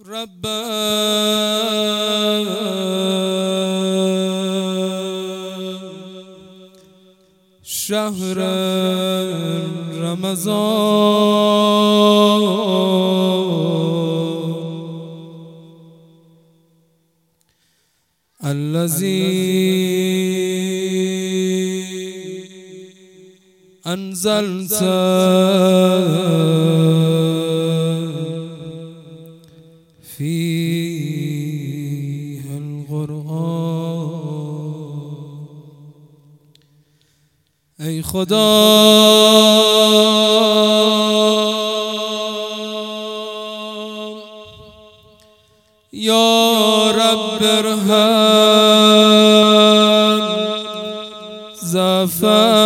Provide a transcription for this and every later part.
رب شهر رمضان الذي أنزلت فيه القرآن. ای خدا یا رب ارحم ضعف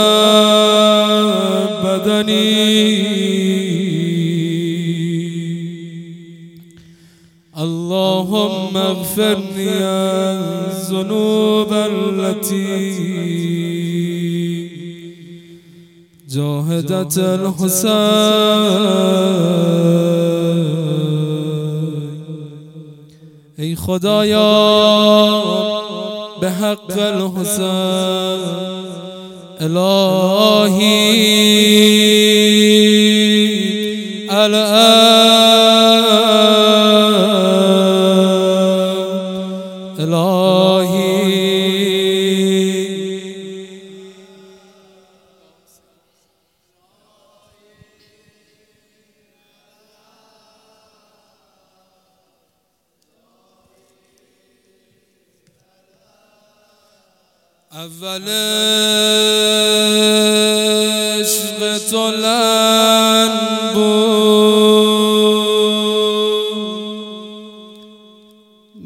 بدنی اللهم اغفرني الذنوب التي جاهدت الحسین. ای خدایا به حق الحسین الهی اول عشق تو لن بود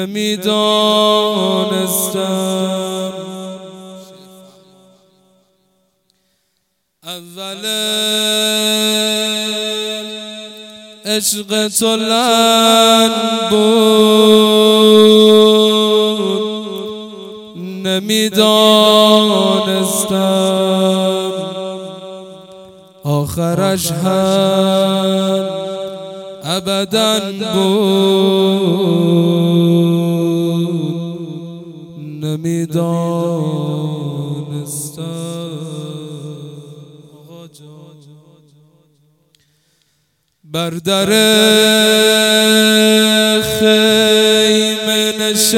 نمیدانستم. اول عشق تو لن بود نمیدانستم. آخرش هم ابداً بود نمیدانستم. بر در خیمه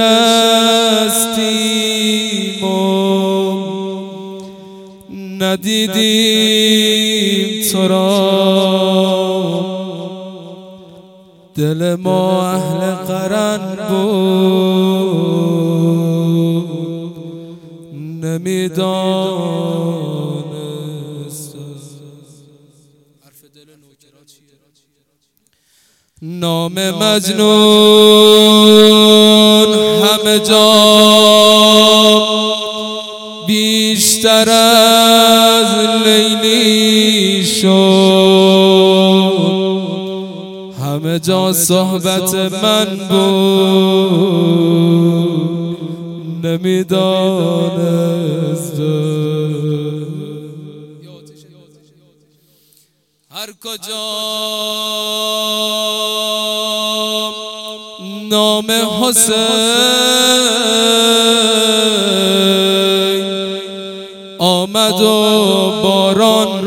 نشستیم و ندیدیم تو را. دل ما اهل قرن بود نمیدانستم. نام مجنون همه جا بیشتر از لیلی شد. همه جا صحبت من بود نمیدانستم. هر کجا نام حسین آمد و باران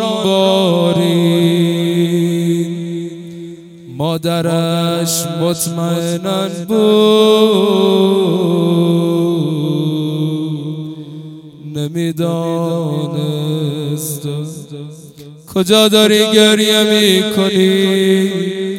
بارید. مادرش مطمئناً بود نمیدانست. کجا داری گریه میکنی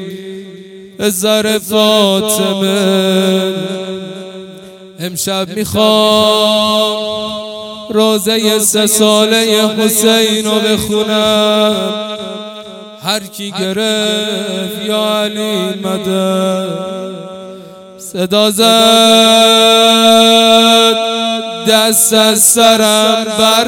زر فاطمه؟ امشب میخوام روزه 3 ساله حسین رو بخونم. هر کی گرفت یا علی مدد صدا زد دست از سرم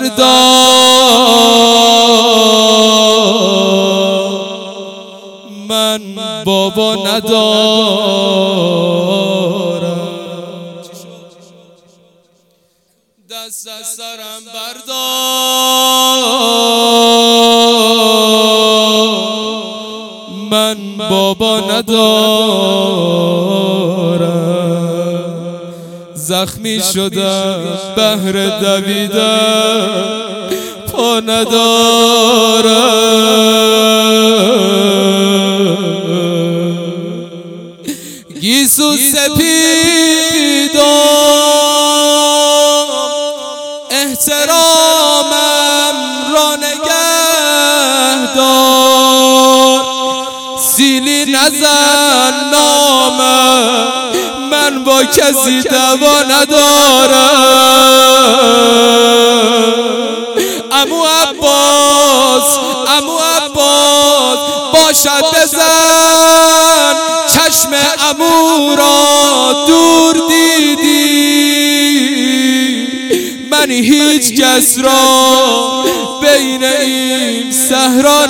بردار. من بابا ندارم. دست از سرم بردار. من بابا ندارم، زخمی شدم بهر دویدم پا ندارم. گیسو سپیدم احترامم را نگه دار، سیلی نزن نامم من با کسی دوا ندارم. عمو عباس باشد بزن چشم عمو را دور دیدی، من هیچ کس را بین این صحرا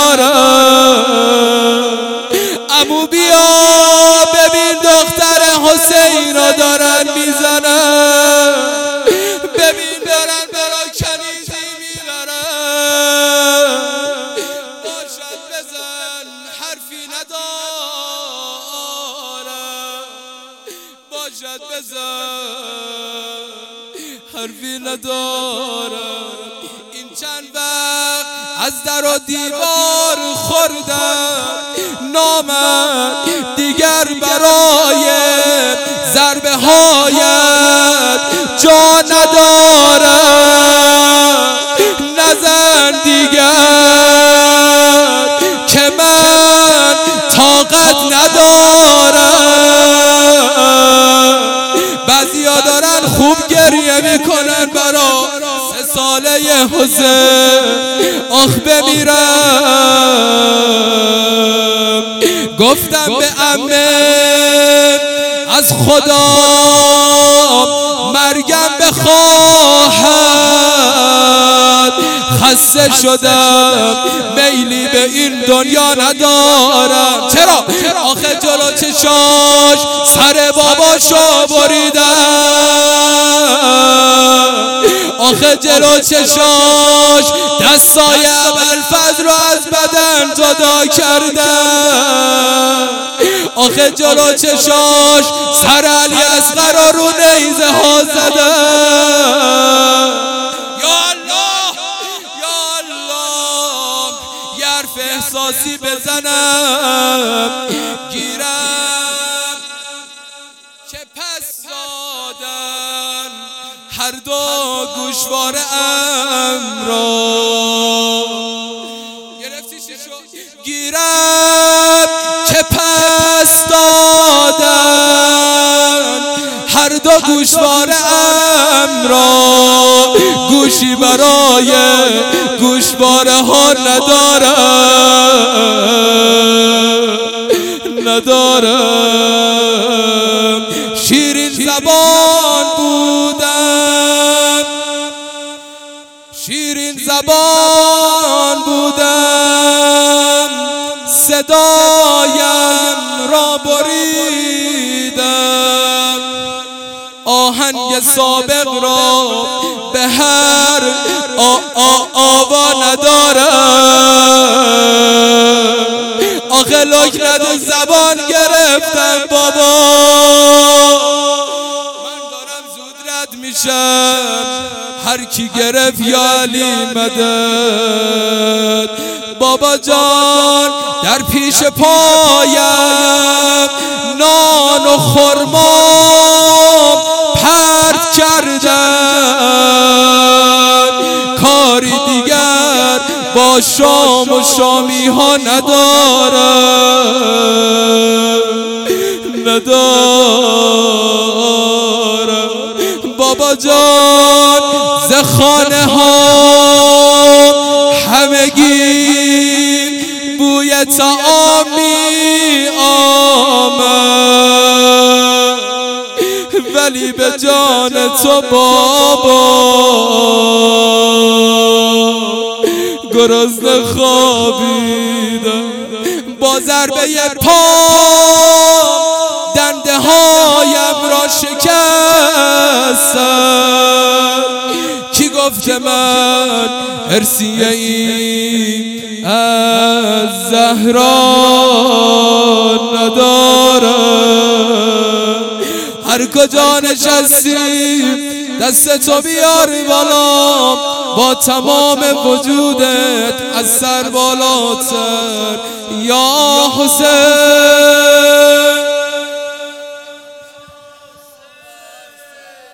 ندارم. عمو بیا ببین دختر حسین را دارن میزنن، ببین دارن برا کنیزی میبرن. باشد بزن حرفی ندارم، باشد بزن حرفی ندارم. این چند وقت از در و دیوار خوردم، نامم دیگر برای ضربه هایت جا ندارم. نزن دیگر که من طاقت ندارم. بعضیا دارن خوب گریه میکنن برا 3 ساله حسین، آخ بمیرم. گفتم به عمه از خدا مرگم بخواهد، خسته شدم میلی به این دنیا ندارم. چرا؟ آخه جلو چشاش سر باباشو بریدم، آخه جلو چشاش دستای ابوالفضل رو از بدن جدا کردم، آخه جلو چشاش سر علی اصغر رو نیزه ها زدم. یا الله یا الله یه حرف احساسی بزنم گیرم که پس دادن هر دو گوشواره ام را. گیرم که پس دادن هر دو گوشواره ام را، گوشی برای گوشواره ها ندارم. شیرین زبان بودم، شیرین زبان بودم، صدایم را بریدم، آهنگ سابق را به هر آوا ندارم. آخه لکنت زبان گرفتم بابا، من دارم زود رد میشم، هر کی گرفت یا علی مدد. بابا جان در پیش پایم نان و خرما پرت کردن، کاری دیگر با شام و شامی ها ندارم. بابا جان ز خانه ها همگی بوی طعامی آمد، ولی به جان تو بابا گرسنه خوابیدم. با ضربه پا دنده هایم را شکستم. کی گفته من ارثیه ای از زهرا ندارم. هر کجا نشستی دست تو بیار بالا، با تمام وجودت از سر بالاتر یا حسین.